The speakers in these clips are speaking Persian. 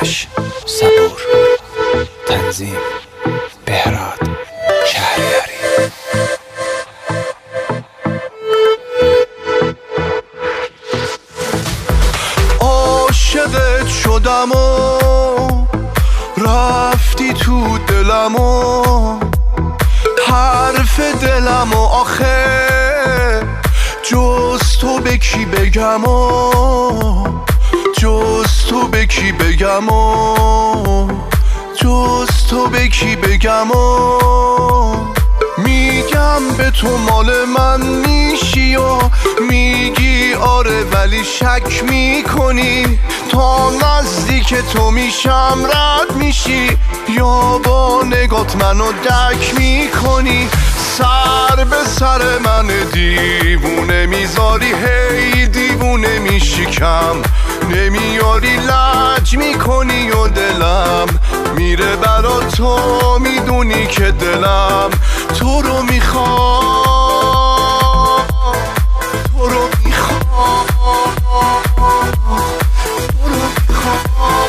آرش صبور، تنظیم بهراد شهریاری. عاشقت شدم و رفتی تو دلم و حرف دلم و آخه جز تو به کی بگم و جز تو به کی بگم و جز تو به کی بگم و میگم به تو مال من میشی و میگی آره ولی شک میکنی تا نزدیک تو میشم رد میشی یا با نگات منو دک میکنی سر به سر من دیوونه میذاری هی دیوونه میشیکم نمیاری لج میکنی و دلم میره برا تو میدونی که دلم تو رو میخوام تو رو میخوام تو رو میخوام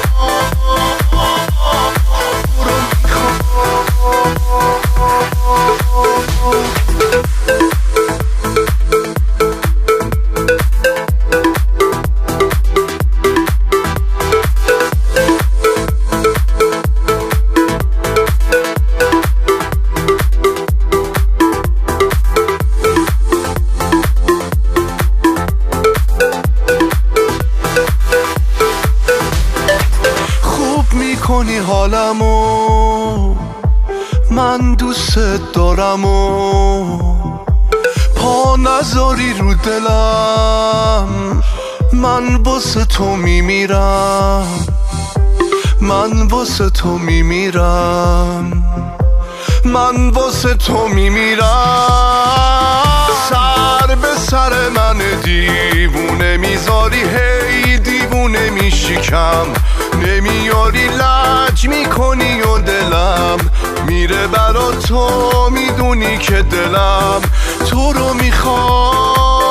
تو رو کنی حالمو من دوست دارم و پا نذاری رو دلم من واسه تو میمیرم من واسه تو میمیرم من واسه تو میمیرم سر به سر من دیوونه میذاری هی دیوونه میشیکم نمیاری لج میکنی و دلم میره برا تو میدونی که دلم تو رو میخوام